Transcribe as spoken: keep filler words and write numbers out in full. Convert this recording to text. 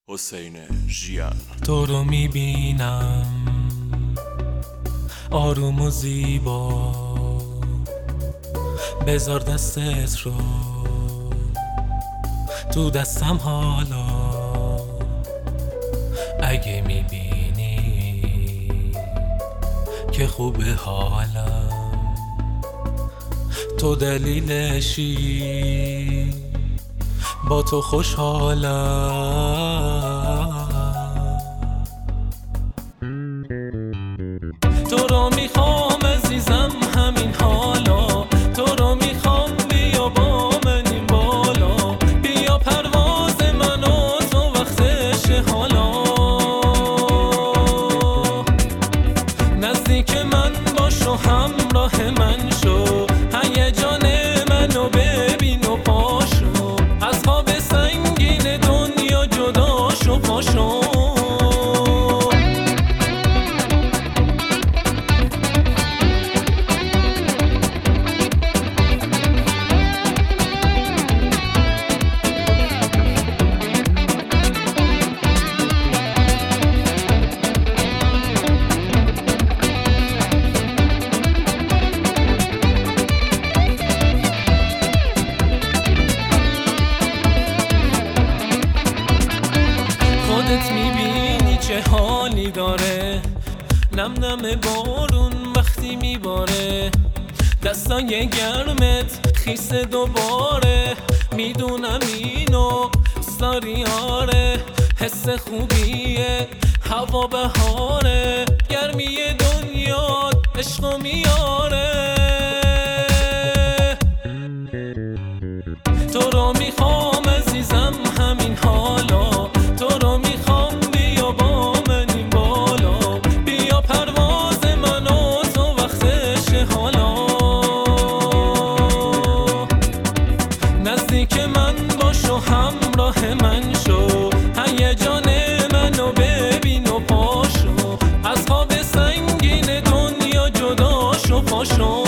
حسین ژیان. تو رو میبینم آروم و زیبا، بذار دستت رو تو دستم حالا. اگه میبینی که خوبه حالم، تو دلیلشی با تو خوشحالم. تو رو میخوام عزیزم همین حالا، تو رو میخوام بیا با من این بالا، بیا پرواز من و تو وقتشه حالا. نزدیک من باش و همراه من شو، هیجان منو ببین و پاشو، از خواب سنگین دنیا جدا شو پاشو. خودت میبینی چه حالی داره، نم نم بارون وقتی میباره، دستای گرمت خیس دوباره، میدونم اینو ساری آره، حس خوبیه هوا بهاره، گرمی دنیا عشقو میاره. تو رو میخوام عزیزم همین حالا، تو رو میخوام بیا با من این بالا، بیا پرواز من و تو وقتشه حالا. نزدیک من باش و همراه من شو، هیجان منو ببین و پاشو، از خواب سنگین دنیا جدا شو پاشو.